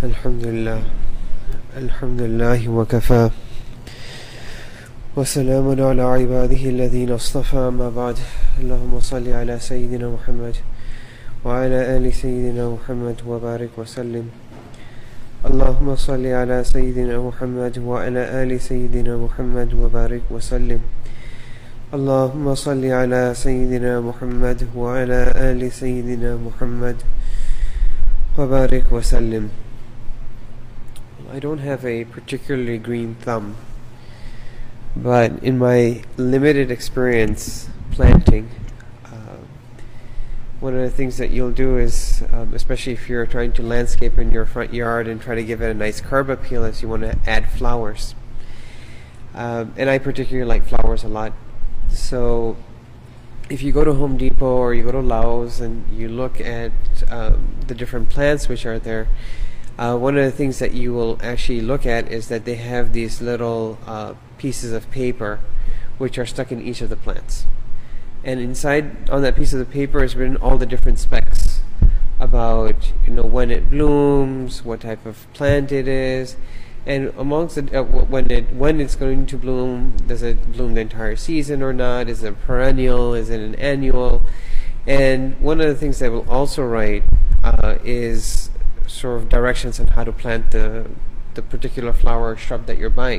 Alhamdulillah. Alhamdulillah wa kafa. وسلام على عباده الذين اصطفى أما بعد اللهم صل على سيدنا محمد وعلى آل سيدنا محمد وبارك وسلم اللهم صل على سيدنا محمد وعلى آل سيدنا محمد وبارك وسلم اللهم صل على سيدنا محمد وعلى آل سيدنا محمد وبارك وسلم. I don't have a particularly green thumb, but in my limited experience planting, one of the things that you'll do is, especially if you're trying to landscape in your front yard and try to give it a nice curb appeal, is you want to add flowers. And I particularly like flowers a lot. So if you go to Home Depot or you go to Lowe's and you look at the different plants which are there, one of the things that you will actually look at is that they have these little pieces of paper which are stuck in each of the plants. And inside on that piece of the paper is written all the different specs about when it blooms, what type of plant it is, and amongst it, when it's going to bloom. Does it bloom the entire season or not? Is it a perennial? Is it an annual? And one of the things they will also write is sort of directions on how to plant the particular flower or shrub that you're buying.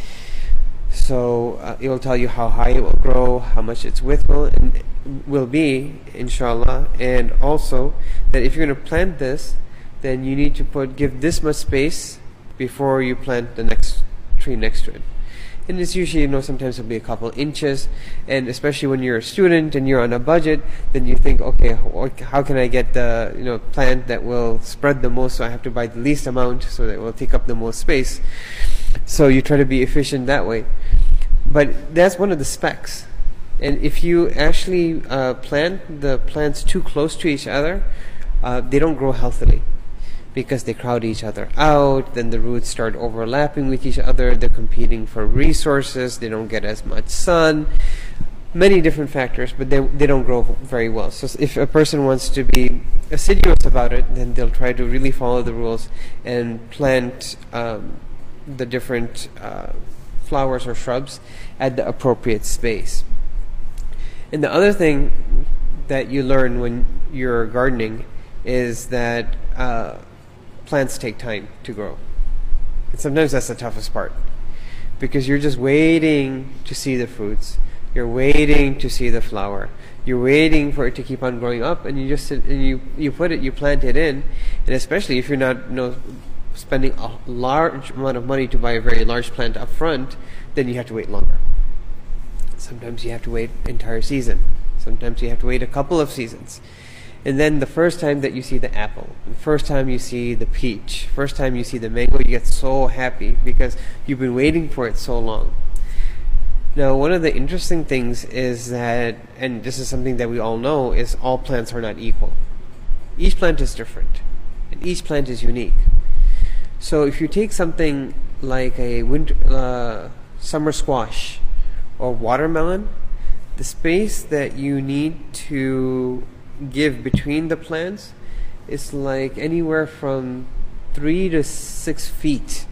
So it will tell you how high it will grow, how much its width will be, inshallah, and also that if you're going to plant this, then you need to give this much space before you plant the next tree next to it. And it's usually, sometimes it'll be a couple inches, and especially when you're a student and you're on a budget, then you think, okay, how can I get the plant that will spread the most, so I have to buy the least amount so that it will take up the most space. So you try to be efficient that way. But that's one of the specs. And if you actually plant the plants too close to each other, they don't grow healthily, because they crowd each other out. Then the roots start overlapping with each other. They're competing for resources. They don't get as much sun. Many different factors, but they don't grow very well. So if a person wants to be assiduous about it, then they'll try to really follow the rules and plant the different flowers or shrubs at the appropriate space. And the other thing that you learn when you're gardening is that plants take time to grow. And sometimes that's the toughest part, because you're just waiting to see the fruits. You're waiting to see the flower. You're waiting for it to keep on growing up, and you just sit and you plant it in. And especially if you're not spending a large amount of money to buy a very large plant up front, then you have to wait longer. Sometimes you have to wait an entire season. Sometimes you have to wait a couple of seasons. And then the first time that you see the apple, the first time you see the peach, first time you see the mango, you get so happy because you've been waiting for it so long. Now, one of the interesting things is that, and this is something that we all know, is all plants are not equal. Each plant is different, and each plant is unique. So if you take something like a summer squash or watermelon, the space that you need to give between the plants is like anywhere from 3 to 6 feet.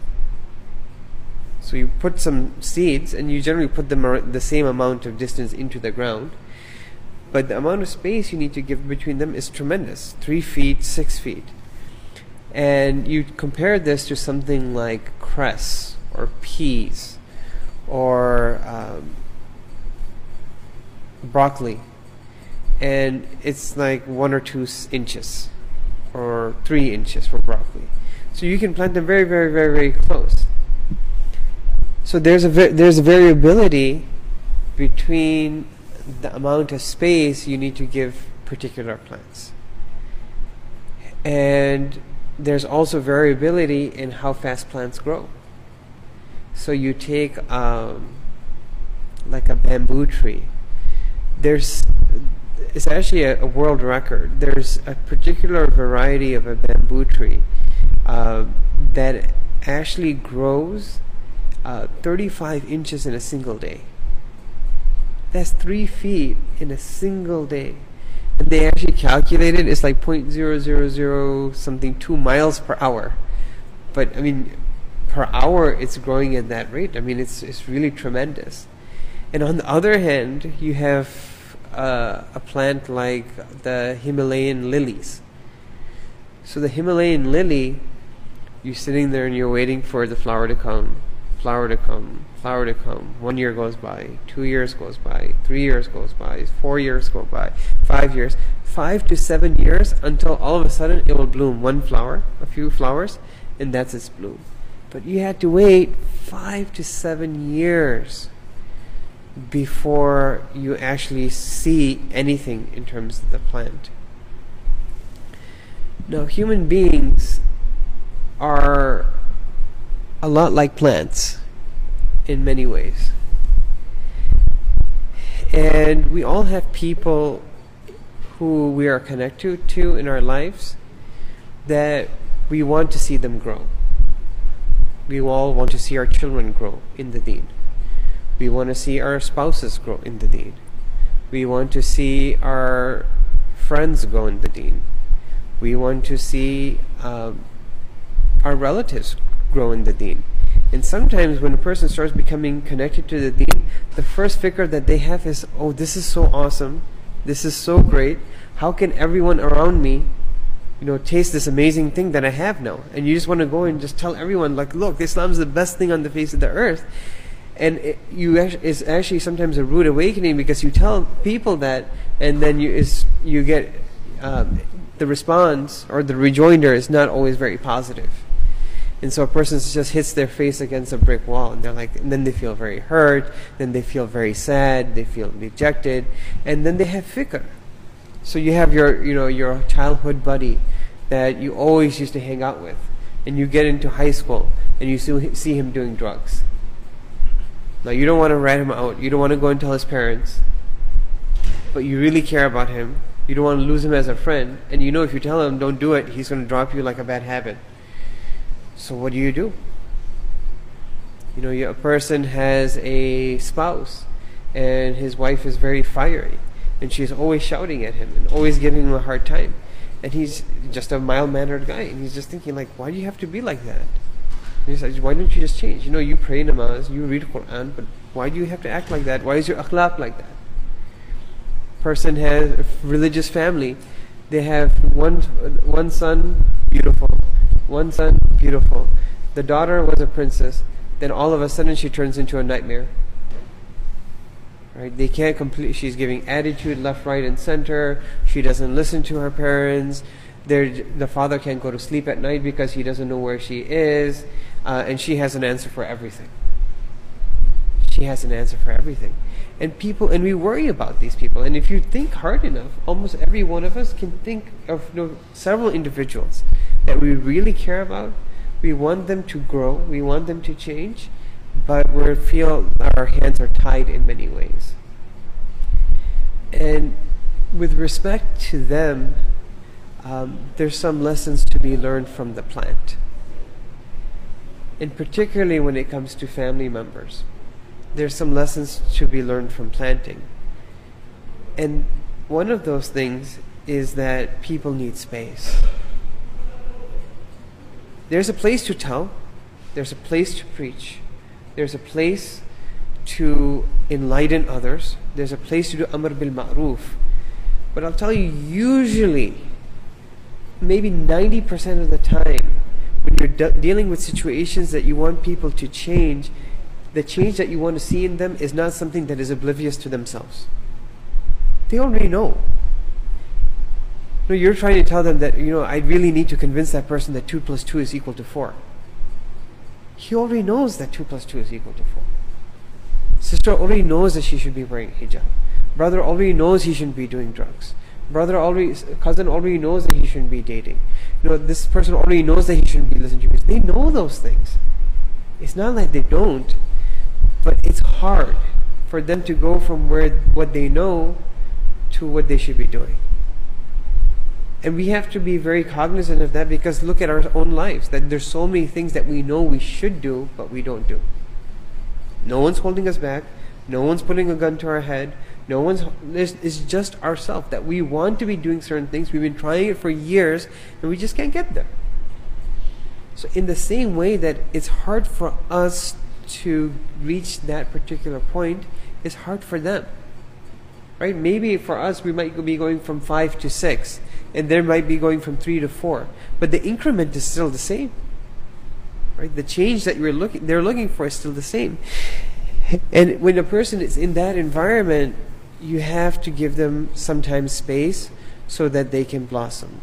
So you put some seeds, and you generally put them the same amount of distance into the ground, but the amount of space you need to give between them is tremendous. 3 feet, 6 feet. And you compare this to something like cress or peas or broccoli, and it's like 1 or 2 inches or 3 inches for broccoli. So you can plant them very, very, very, very close. So there's a variability between the amount of space you need to give particular plants, and there's also variability in how fast plants grow. So you take like a bamboo tree. It's actually a world record. There's a particular variety of a bamboo tree that actually grows 35 inches in a single day. That's 3 feet in a single day. And they actually calculated it's like 0.000 something 2 miles per hour. but I mean, per hour it's growing at that rate. I mean, it's really tremendous. And on the other hand, you have a plant like the Himalayan lilies. So the Himalayan lily, you're sitting there and you're waiting for the flower to come, flower to come, flower to come. 1 year goes by, 2 years goes by, 3 years goes by, 4 years go by, 5 years, 5 to 7 years, until all of a sudden it will bloom one flower, a few flowers, and that's its bloom. But you had to wait 5 to 7 years before you actually see anything in terms of the plant. Now, human beings are a lot like plants in many ways. And we all have people who we are connected to in our lives that we want to see them grow. We all want to see our children grow in the deen. We want to see our spouses grow in the deen. We want to see our friends grow in the deen. We want to see our relatives grow in the deen. And sometimes when a person starts becoming connected to the deen, the first fikr that they have is, oh, this is so awesome. This is so great. How can everyone around me, taste this amazing thing that I have now? And you just want to go and just tell everyone, like, look, Islam is the best thing on the face of the earth. And it's actually sometimes a rude awakening, because you tell people that, and then you get the response or the rejoinder is not always very positive. And so a person just hits their face against a brick wall, and and then they feel very hurt, then they feel very sad, they feel rejected, and then they have fikr. So you have your childhood buddy that you always used to hang out with, and you get into high school and you see him doing drugs. Now you don't want to rat him out, you don't want to go and tell his parents, but you really care about him. You don't want to lose him as a friend, and if you tell him don't do it, he's going to drop you like a bad habit. So what do? A person has a spouse and his wife is very fiery and she's always shouting at him and always giving him a hard time, and he's just a mild-mannered guy, and he's just thinking, like, why do you have to be like that? And he's like, why don't you just change? You pray namaz, you read Quran, but why do you have to act like that? Why is your akhlaq like that? Person has a religious family. They have one son, beautiful. One son, beautiful. The daughter was a princess. Then all of a sudden she turns into a nightmare. Right? They can't complete. She's giving attitude left, right, and center. She doesn't listen to her parents. The father can't go to sleep at night because he doesn't know where she is, and she has an answer for everything. She has an answer for everything. And we worry about these people. And if you think hard enough, almost every one of us can think of several individuals that we really care about. We want them to grow. We want them to change. But we feel our hands are tied in many ways. And with respect to them, there's some lessons to be learned from the plant. And particularly when it comes to family members, there's some lessons to be learned from planting. And one of those things is that people need space. There's a place to tell, there's a place to preach, there's a place to enlighten others, there's a place to do amr bil ma'roof. But I'll tell you, usually, maybe 90% of the time, when you're dealing with situations that you want people to change, the change that you want to see in them is not something that is oblivious to themselves. They already know. You're trying to tell them that, I really need to convince that person that 2 plus 2 is equal to 4. He already knows that 2 plus 2 is equal to 4. Sister already knows that she should be wearing hijab. Brother already knows he shouldn't be doing drugs. Cousin already knows that he shouldn't be dating. This person already knows that he shouldn't be listening to music. They know those things. It's not like they don't, but it's hard for them to go from what they know to what they should be doing. And we have to be very cognizant of that, because look at our own lives, that there's so many things that we know we should do, but we don't do. No one's holding us back. No one's putting a gun to our head. It's just ourselves, that we want to be doing certain things. We've been trying it for years, and we just can't get there. So in the same way that it's hard for us to reach that particular point, it's hard for them. Right? Maybe for us we might be going from 5 to 6, and they might be going from 3 to 4, but the increment is still the same. Right? The change that they're looking for is still the same. And when a person is in that environment, you have to give them sometimes space so that they can blossom.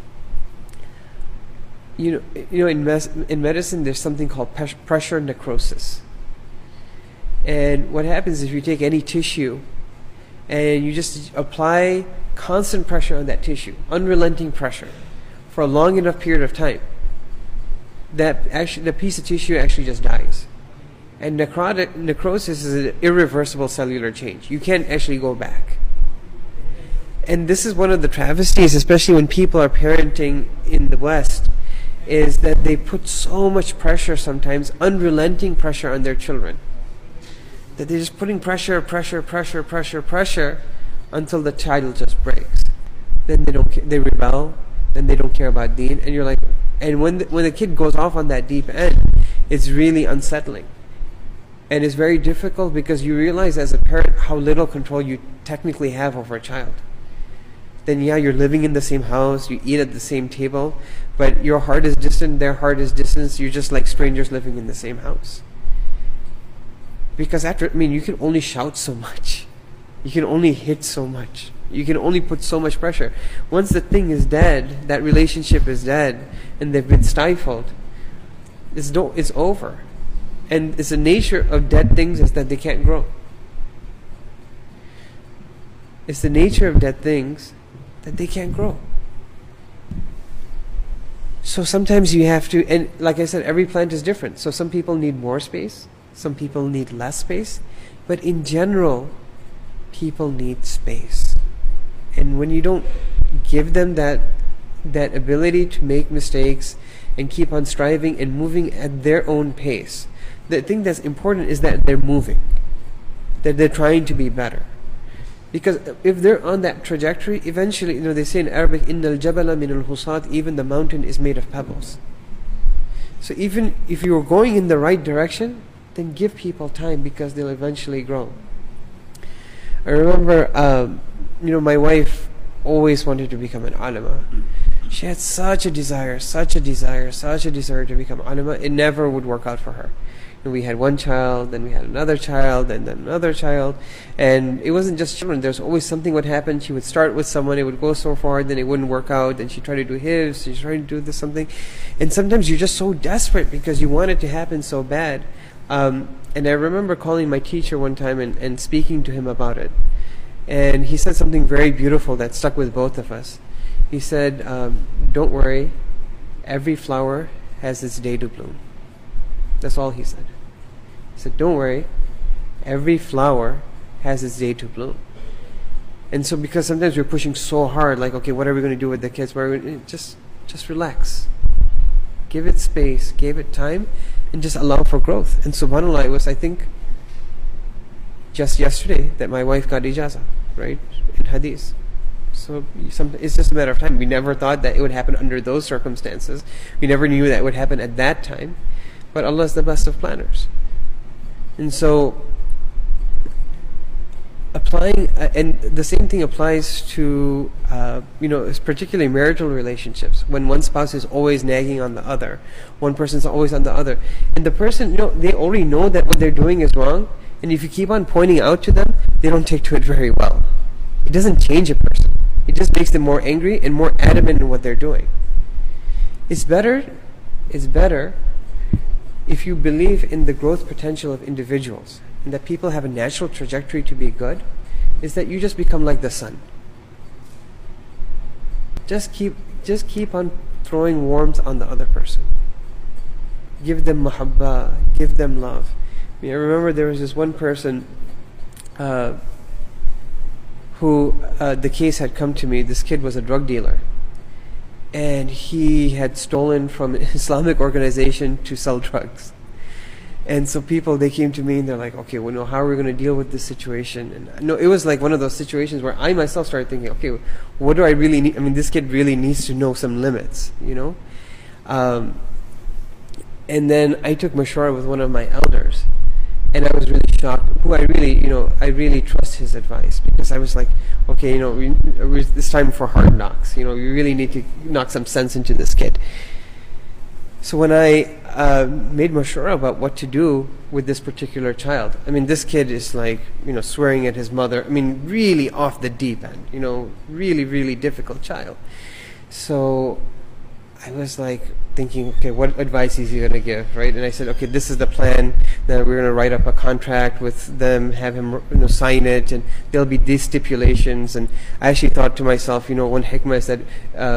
In medicine, there's something called pressure necrosis. And what happens is you take any tissue and you just apply constant pressure on that tissue, unrelenting pressure, for a long enough period of time, the piece of tissue actually just dies. And necrosis is an irreversible cellular change. You can't actually go back. And this is one of the travesties, especially when people are parenting in the West, is that they put so much pressure sometimes, unrelenting pressure on their children, that they're just putting pressure until the child just breaks. Then they rebel, then they don't care about deen, and you're like, and when the kid goes off on that deep end, it's really unsettling. And it's very difficult because you realize as a parent how little control you technically have over a child. Then you're living in the same house, you eat at the same table, but your heart is distant, their heart is distant, you're just like strangers living in the same house. Because you can only shout so much. You can only hit so much. You can only put so much pressure. Once the thing is dead, that relationship is dead, and they've been stifled, it's over. And it's the nature of dead things is that they can't grow. It's the nature of dead things that they can't grow. So sometimes you have to, and like I said, every plant is different. So some people need more space, some people need less space, but in general, people need space. And when you don't give them that ability to make mistakes and keep on striving and moving at their own pace, the thing that's important is that they're moving, that they're trying to be better. Because if they're on that trajectory, eventually, they say in Arabic, إِنَّ الْجَبَلَ مِنَ الْحُصَاةِ, even the mountain is made of pebbles. So even if you're going in the right direction, then give people time because they'll eventually grow. I remember, my wife always wanted to become an alima. She had such a desire to become alima. It never would work out for her. And we had one child, then we had another child, and then another child. And it wasn't just children. There's always something would happen. She would start with someone, it would go so far, then it wouldn't work out. Then she'd try to do his, she'd try to do this something. And sometimes you're just so desperate because you want it to happen so bad. And I remember calling my teacher one time and speaking to him about it. And he said something very beautiful that stuck with both of us. He said, don't worry, every flower has its day to bloom. That's all he said. He said, don't worry, every flower has its day to bloom. And so because sometimes we're pushing so hard, like, okay, what are we going to do with the kids? Just relax. Give it space, give it time, and just allow for growth. And subhanAllah, it was, I think, just yesterday that my wife got ijazah, right, in hadith. So it's just a matter of time. We never thought that it would happen under those circumstances. We never knew that it would happen at that time. But Allah is the best of planners. And so applying, and the same thing applies to, particularly marital relationships. When one spouse is always nagging on the other, one person's always on the other. And the person, they already know that what they're doing is wrong. And if you keep on pointing out to them, they don't take to it very well. It doesn't change a person. It just makes them more angry and more adamant in what they're doing. It's better if you believe in the growth potential of individuals and that people have a natural trajectory to be good, is that you just become like the sun. Just keep on throwing warmth on the other person. Give them mahabbah, give them love. I remember there was this one person who the case had come to me. This kid was a drug dealer, and he had stolen from an Islamic organization to sell drugs. And so they came to me and they're like, okay, how are we going to deal with this situation? And it was like one of those situations where I myself started thinking, okay, what do I really need? This kid really needs to know some limits, And then I took mashwara with one of my elders, and I was really shocked. Who I really trust his advice, because I was like, okay, it's time for hard knocks. We really need to knock some sense into this kid. So when I made mashwara about what to do with this particular child, this kid is like, swearing at his mother. Really off the deep end. Really, really difficult child. So I was like thinking, okay, what advice is he going to give, right? And I said, okay, this is the plan. Then we're going to write up a contract with them, have him sign it, and there'll be these stipulations. And I actually thought to myself, one hikmah is that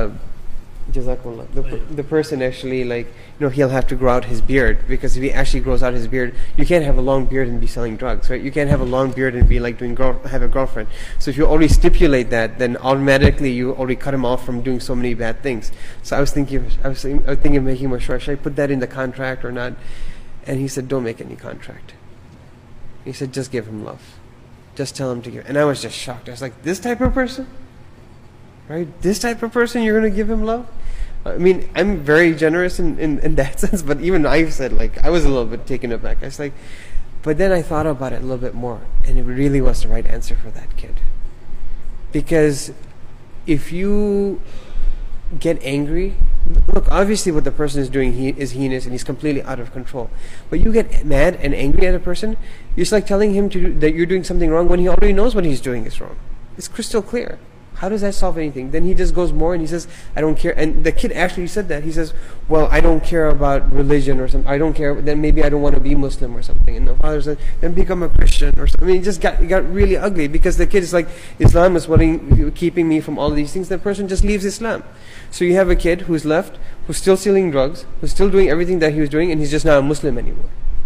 Jazakallah, the person actually, he'll have to grow out his beard, because if he actually grows out his beard, you can't have a long beard and be selling drugs, right? You can't have a long beard and be like have a girlfriend. So if you already stipulate that, then automatically you already cut him off from doing so many bad things. So I was thinking of making mashwara, should I put that in the contract or not? And he said, don't make any contract. He said, just give him love. Just tell him to give. And I was just shocked. I was like, this type of person? Right? This type of person, you're going to give him love? I'm very generous in that sense, but even I said, I was a little bit taken aback. I was like, but then I thought about it a little bit more, and it really was the right answer for that kid. Because if you get angry, look, obviously what the person is doing is heinous and he's completely out of control. But you get mad and angry at a person, it's like telling him that you're doing something wrong when he already knows what he's doing is wrong. It's crystal clear. How does that solve anything? Then he just goes more and he says, I don't care. And the kid actually said that. He says, well, I don't care about religion or something. I don't care. Then maybe I don't want to be Muslim or something. And the father said, then become a Christian or something. It just got really ugly, because the kid is like, Islam is keeping me from all these things. That person just leaves Islam. So you have a kid who's left, who's still selling drugs, who's still doing everything that he was doing, and he's just not a Muslim anymore.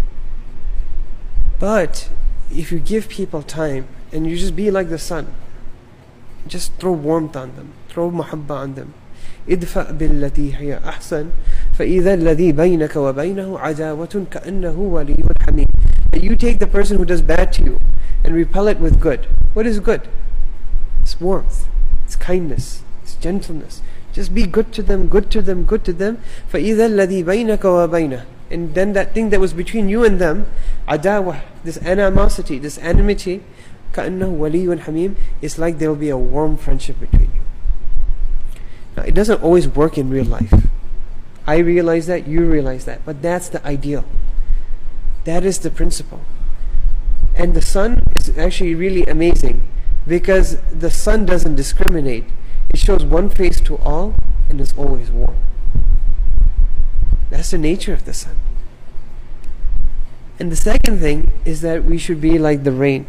But if you give people time and you just be like the sun, just throw warmth on them, throw mahabba on them. idfa billati hiya ahsan fa idha alladhi baynaka wa baynahu adawatun ka'annahu waliyyun hamim. You take the person who does bad to you and repel it with good. What is good? It's warmth, it's kindness, it's gentleness. Just be good to them, good to them, good to them. fa idha alladhi baynaka wa baynahu. And then that thing that was between you and them, adawah, this animosity, this enmity, كأنه ولي حميم, it's like there will be a warm friendship between you. Now, it doesn't always work in real life. I realize that, you realize that, but that's the ideal. That is the principle. And the sun is actually really amazing, because the sun doesn't discriminate. It shows one face to all, and is always warm. That's the nature of the sun. And the second thing is that we should be like the rain.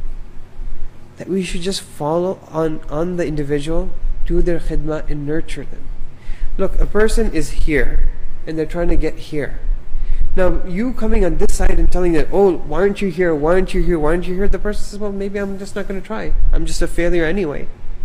That we should just follow on the individual, do their khidmah and nurture them. Look, a person is here and they're trying to get here. Now, you coming on this side and telling them, oh, why aren't you here, why aren't you here, why aren't you here? The person says, well, maybe I'm just not going to try. I'm just a failure anyway.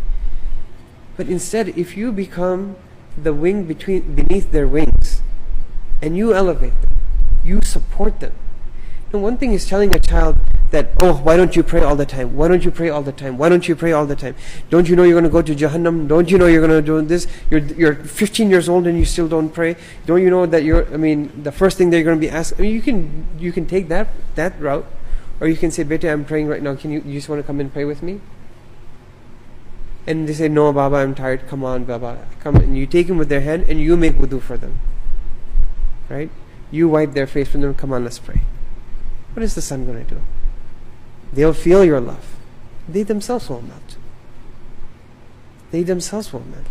But instead, if you become the wing beneath their wings, and you elevate them, you support them. Now, one thing is telling a child that, oh, why don't you pray all the time? Why don't you pray all the time? Why don't you pray all the time? Don't you know you're going to go to Jahannam? Don't you know you're going to do this? You're 15 years old and you still don't pray? Don't you know that the first thing that you're going to be asked, you can take that route, or you can say, Beta, I'm praying right now. You just want to come and pray with me? And they say, no, Baba, I'm tired. Come on, Baba. Come. And you take them with their hand and you make wudu for them. Right? You wipe their face from them. Come on, let's pray. What is the sun going to do? They'll feel your love. They themselves will melt. They themselves will melt.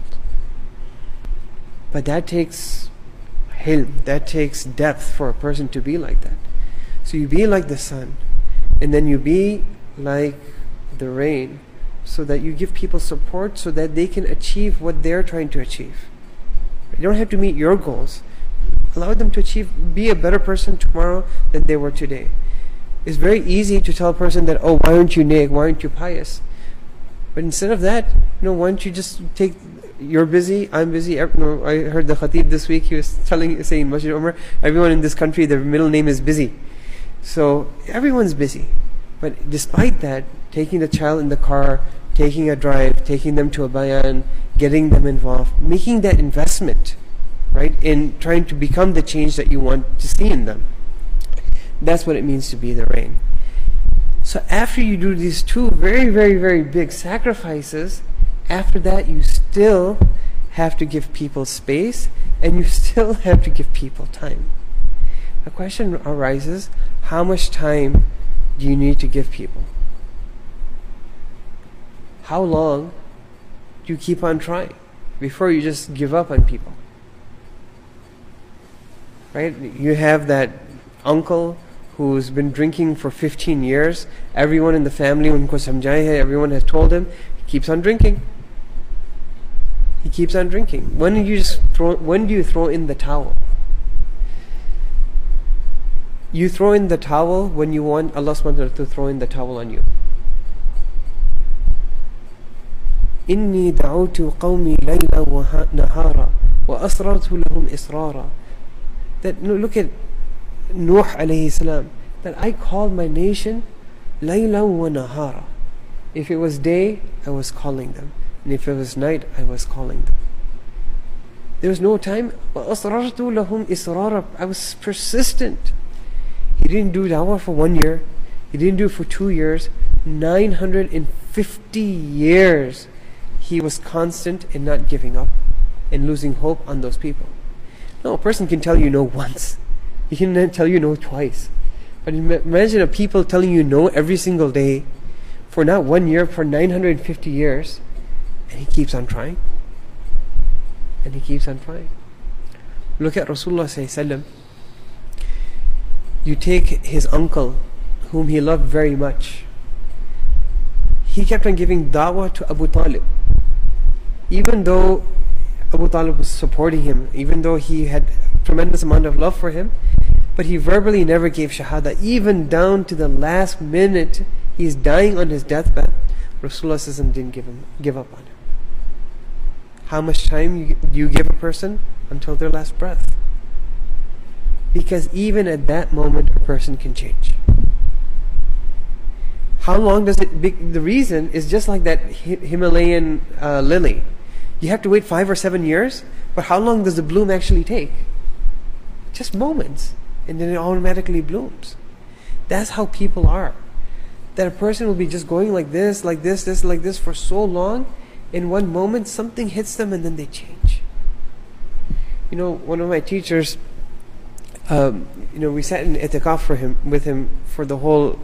But that takes hilm, that takes depth for a person to be like that. So you be like the sun, and then you be like the rain, so that you give people support so that they can achieve what they're trying to achieve. You don't have to meet your goals. Allow them to be a better person tomorrow than they were today. It's very easy to tell a person that, oh, why aren't you neg, why aren't you pious? But instead of that, why don't you just take, you're busy, I'm busy. I heard the Khatib this week, he was saying, Masjid Umar, everyone in this country, their middle name is busy. So everyone's busy. But despite that, taking the child in the car, taking a drive, taking them to a bayan, getting them involved, making that investment, right? In trying to become the change that you want to see in them. That's what it means to be the rain. So after you do these two very, very, very big sacrifices, after that you still have to give people space, and you still have to give people time. The question arises, how much time do you need to give people? How long do you keep on trying before you just give up on people? Right? You have that uncle who's been drinking for 15 years. Everyone in the family, everyone has told him, he keeps on drinking. He keeps on drinking. When do you throw in the towel? You throw in the towel when you want Allah subhanahu wa ta'ala to throw in the towel on you. إِنِّي دَعَوْتُ قَوْمِي لَيْلًا وَنَهَارًا وَأَسْرَرْتُ لَهُمْ إِسْرَارًا. That, look at Nuh alayhi salam, that I called my nation لَيْلًا وَنَهَارًا. If it was day, I was calling them. And if it was night, I was calling them. There was no time. وَأَسْرَرْتُ لَهُمْ إِسْرَارًا. I was persistent. He didn't do dawah for 1 year. He didn't do it for 2 years. 950 years he was constant in not giving up and losing hope on those people. No, a person can tell you no once. He can then tell you no twice. But imagine a people telling you no every single day for not 1 year, for 950 years. And he keeps on trying. And he keeps on trying. Look at Rasulullah sallallahu alaihi wasallam. You take his uncle, whom he loved very much. He kept on giving da'wah to Abu Talib. Even though Abu Talib was supporting him, even though he had tremendous amount of love for him, but he verbally never gave shahada. Even down to the last minute, he's dying on his deathbed, Rasulullah sallallahu alaihi wasallam didn't give up on him. How much time do you give a person? Until their last breath. Because even at that moment, a person can change. How long does it? The reason is just like that Himalayan lily. You have to wait 5 or 7 years, but how long does the bloom actually take? Just moments, and then it automatically blooms. That's how people are. That a person will be just going like this, like this for so long. In one moment, something hits them, and then they change. You know, one of my teachers. We sat in itikaf with him for the whole,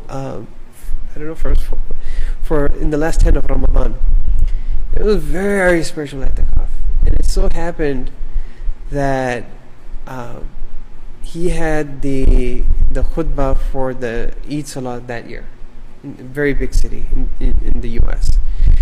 for in the last 10 of Ramadan. It was very spiritual itikaf, and it so happened that he had the khutbah for the Eid Salah that year, in a very big city in the U.S.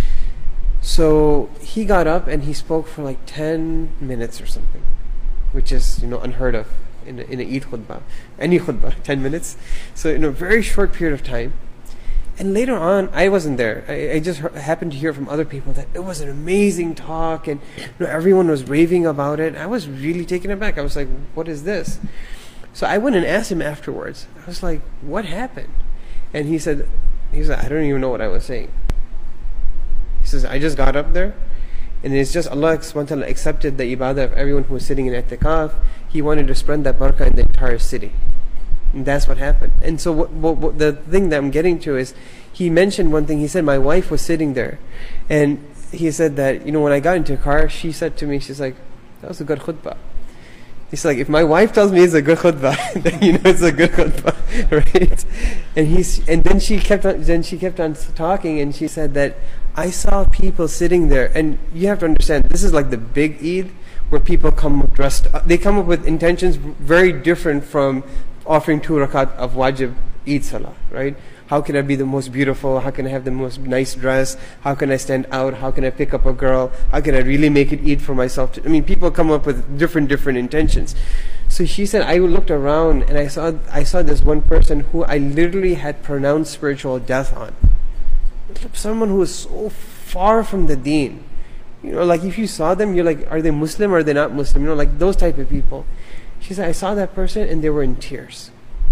So he got up and he spoke for like 10 minutes or something, which is unheard of. In a Eid khutbah, any khutbah, 10 minutes. So in a very short period of time. And later on, I wasn't there. I just happened to hear from other people that it was an amazing talk, and everyone was raving about it. I was really taken aback. I was like, what is this? So I went and asked him afterwards. I was like, what happened? And he said, I don't even know what I was saying. He says, I just got up there, and it's just Allah subhanahu wa ta'ala accepted the ibadah of everyone who was sitting in i'tikaf. He wanted to spread that barakah in the entire city. And that's what happened. And so what the thing that I'm getting to is, he mentioned one thing. He said, my wife was sitting there. And he said that, when I got into the car, she said to me, she's like, that was a good khutbah. He's like, if my wife tells me it's a good khutbah, then it's a good khutbah, right? And then she kept on talking, and she said that I saw people sitting there, and you have to understand, this is like the big Eid, where people come dressed up. They come up with intentions very different from offering 2 rakat of wajib Eid Salah, right? How can I be the most beautiful? How can I have the most nice dress? How can I stand out? How can I pick up a girl? How can I really make it Eid for myself? People come up with different intentions. So she said, I looked around and I saw this one person who I literally had pronounced spiritual death on. Someone who was so far from the deen. Like if you saw them, you're like, are they Muslim or are they not Muslim? Like those type of people. She said, I saw that person and they were in tears.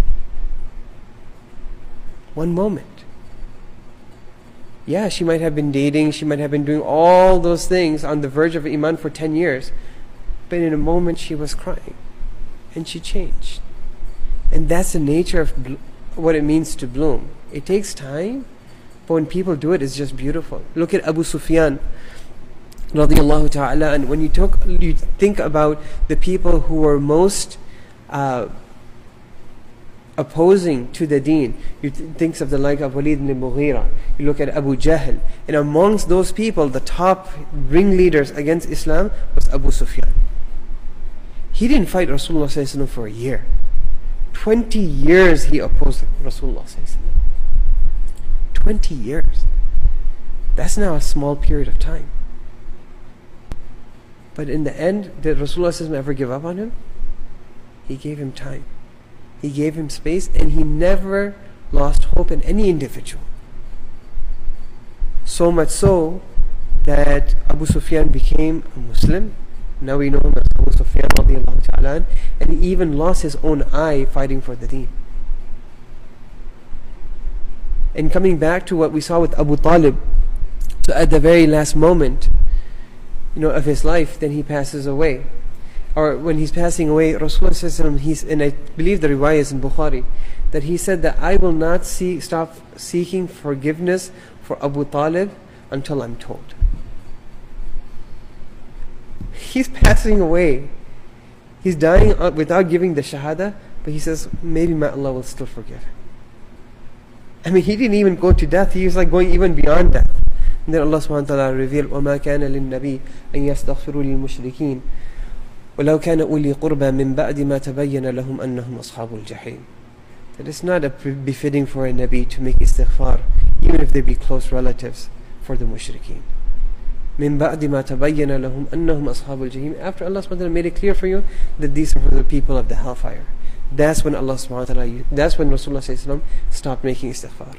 One moment. Yeah, she might have been dating, she might have been doing all those things on the verge of Iman for 10 years. But in a moment she was crying, and she changed. And that's the nature of what it means to bloom. It takes time, but when people do it, it's just beautiful. Look at Abu Sufyan, radiyallahu ta'ala, and when you think about the people who were most opposing to the deen, you think of the like of Walid ibn Mughira, you look at Abu Jahl, and amongst those people, the top ringleaders against Islam was Abu Sufyan. He didn't fight Rasulullah sallallahu alaihi wasallam for a year. 20 years he opposed Rasulullah sallallahu alaihi wasallam. 20 years. That's now a small period of time. But in the end, did Rasulullah sallallahu alaihi wasallam ever give up on him? He gave him time. He gave him space, and he never lost hope in any individual. So much so that Abu Sufyan became a Muslim. Now we know him as Abu Sufyan radiyallahu ta'ala, and he even lost his own eye fighting for the deen. And coming back to what we saw with Abu Talib, so at the very last moment, of his life, then he passes away. Or when he's passing away, Rasulullah, and I believe the riwayah is in Bukhari, that he said that I will not stop seeking forgiveness for Abu Talib until I'm told. He's passing away. He's dying without giving the shahada, but he says, maybe my Allah will still forgive him. I mean, he didn't even go to death. He was like going even beyond death. And then Allah subhanahu wa ta'ala revealed, وَمَا كَانَ لِلنَّبِيِّ أَن يَسْتَغْفِرُوا لِلْمُشْرِكِينَ وَلَوْ كَانَ أُولِي قُرْبَى مِنْ بَعْدِ مَا تَبَيَّنَ لَهُمْ أَنَّهُمْ أَصْحَابُ الْجَحِيمِ. That it's not befitting for a Nabi to make istighfar, even if they be close relatives, for the mushrikeen. مِنْ بَعْدِ مَا تَبَيَّنَ لَهُمْ أَنَّهُمْ أَصْحَابُ الْجَحِيمِ. After Allah subhanahu wa ta'ala made it clear for you that these are for the people of the hellfire. That's when Allah subhanahu wa ta'ala, that's when Rasulullah sallallahu alaihi wasallam stopped making istighfar.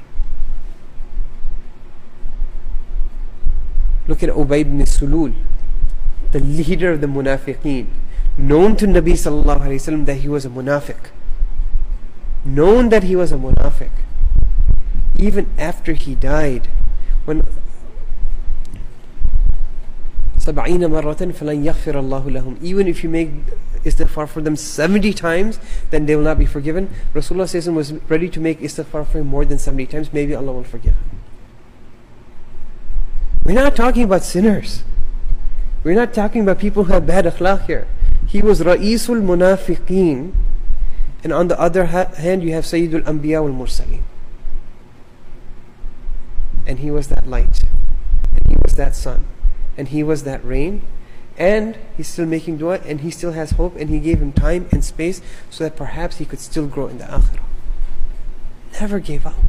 Look at Ubay ibn Sulul, the leader of the munafiqeen, known to Nabi sallallahu alaihi wasallam that he was a munafiq. Known that he was a munafiq. Even after he died, when سبعين مرة فلن يغفر الله لهم, even if you make istighfar for them 70 times, then they will not be forgiven. Rasulullah was ready to make istighfar for him more than 70 times. Maybe Allah will forgive him. We're not talking about sinners. We're not talking about people who have bad akhlaq here. He was Ra'isul Munafiqeen, and on the other hand you have Sayyidul Anbiya wal Mursaleen. And he was that light, and he was that sun, and he was that rain, and he's still making dua, and he still has hope, and he gave him time and space so that perhaps he could still grow in the akhirah. Never gave up.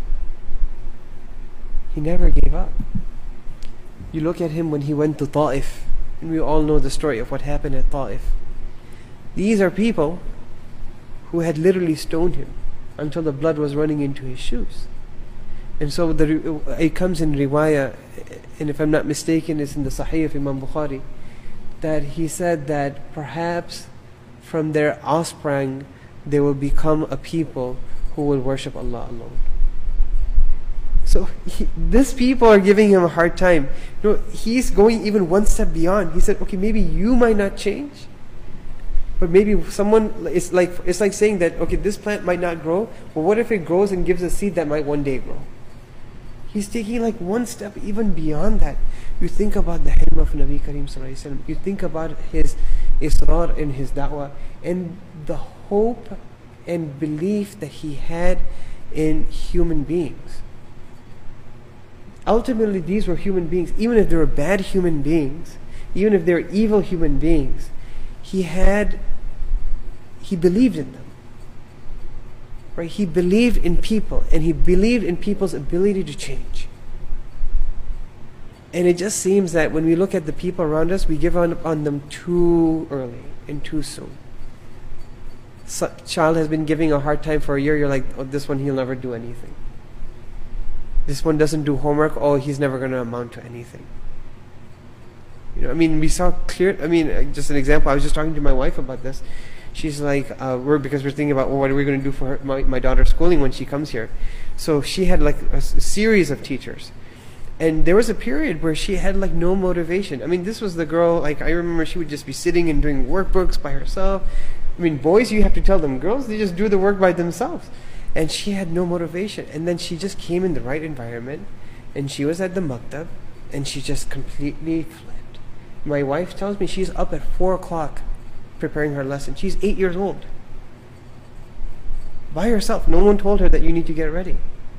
He never gave up. You look at him when he went to Ta'if, and we all know the story of what happened at Ta'if. These are people who had literally stoned him until the blood was running into his shoes. And so it comes in riwayah, and if I'm not mistaken, it's in the Sahih of Imam Bukhari, that he said that perhaps from their offspring they will become a people who will worship Allah alone. So these people are giving him a hard time. He's going even one step beyond. He said, okay, maybe you might not change, but maybe someone, it's like saying that, okay, this plant might not grow, but what if it grows and gives a seed that might one day grow? He's taking like one step even beyond that. You think about the hilm of Nabi Kareem sallallahu alaihi wasallam. You think about his israr in his da'wah, and the hope and belief that he had in human beings. Ultimately, these were human beings. Even if they were bad human beings, even if they were evil human beings, he believed in them. Right? He believed in people, and he believed in people's ability to change. And it just seems that when we look at the people around us, we give up on them too early and too soon. Child has been giving a hard time for a year, you're like, oh, this one, he'll never do anything. This one doesn't do homework, oh, he's never going to amount to anything. We saw clear, just an example, I was just talking to my wife about this. She's like, because we're thinking about, what are we going to do for my daughter's schooling when she comes here. So she had like a series of teachers. And there was a period where she had like no motivation. I mean, this was the girl, like I remember she would just be sitting and doing workbooks by herself. I mean, boys, you have to tell them. Girls, they just do the work by themselves. And she had no motivation. And then she just came in the right environment, and she was at the maktab, and she just completely flipped. My wife tells me she's up at 4 o'clock preparing her lesson. She's 8 years old. By herself. No one told her that you need to get ready.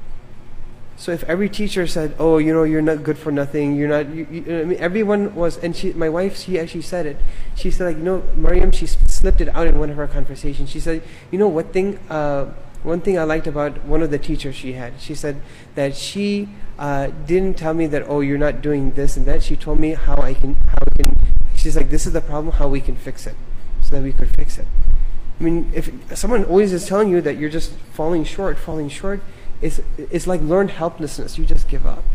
So if every teacher said, oh, you know, you're not good for nothing, you're not, I mean, everyone was, and my wife, she actually said it. She said, like, you know, Maryam, she slipped it out in one of our conversations. She said, you know, one thing I liked about one of the teachers she had, she said that she didn't tell me that, oh, you're not doing this and that. She told me how we can, she's like, this is the problem, how we can fix it, so that we could fix it. I mean, if someone always is telling you that you're just falling short, it's like learned helplessness. You just give up.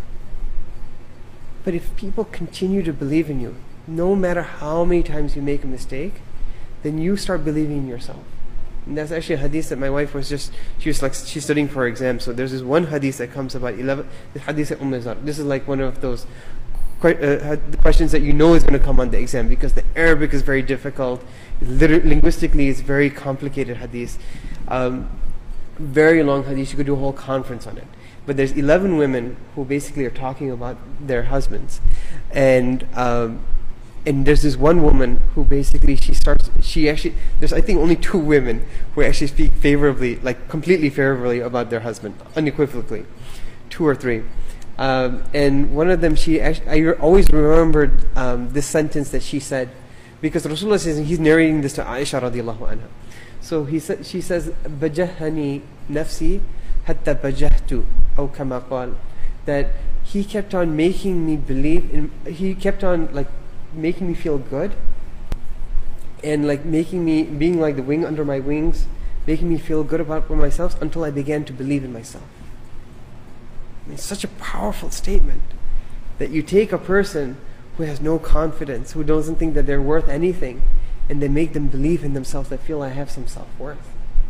But if people continue to believe in you, no matter how many times you make a mistake, then you start believing in yourself. And that's actually a hadith that my wife was she's studying for her exam. So there's this one hadith that comes about 11, the hadith of Zar. This is like one of those questions that you know is going to come on the exam, because the Arabic is very difficult. Linguistically, it's very complicated hadith. Very long hadith. You could do a whole conference on it. But there's 11 women who basically are talking about their husbands, and there's this one woman who basically there's I think only 2 women who actually speak favorably, like completely favorably about their husband, unequivocally, 2 or 3. And one of them, I always remembered this sentence that she said, because Rasulullah says, he's narrating this to Aisha radiallahu anha. So she says, "Bajahani nafsi hatta bajahtu," aw kama qal, that he kept on making me believe he kept on like making me feel good, and like making me being like the wing under my wings, making me feel good about myself until I began to believe in myself. I mean, it's such a powerful statement that you take a person who has no confidence, who doesn't think that they're worth anything, and they make them believe in themselves, that feel I have some self-worth.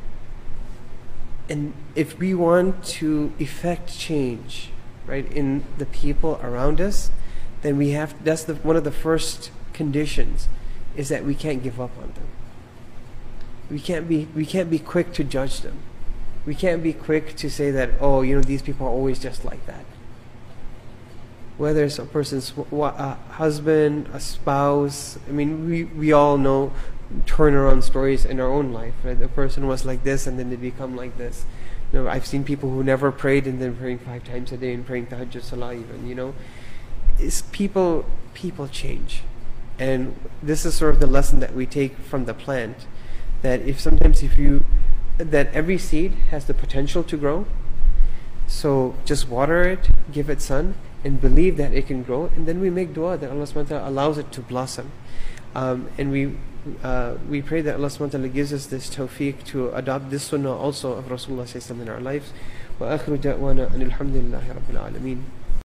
And if we want to effect change, right, in the people around us, then that's one of the first conditions, is that we can't give up on them. We can't be quick to judge them. We can't be quick to say that, oh, you know, these people are always just like that. Whether it's a person's husband, a spouse, I mean, we all know turnaround stories in our own life. Right? The person was like this, and then they become like this. You know, I've seen people who never prayed, and then praying 5 times a day and praying tahajjud salah even. You know, it's people change, and this is sort of the lesson that we take from the plant. That that every seed has the potential to grow. So just water it, give it sun, and believe that it can grow, and then we make dua that Allah subhanahu wa ta'ala allows it to blossom. And we pray that Allah subhanahu wa ta'ala gives us this tawfiq to adopt this sunnah also of Rasulullah sallallahu alaihi wasallam in our lives. Wa akhiru da'wana anil hamdulillahi rabbil alameen.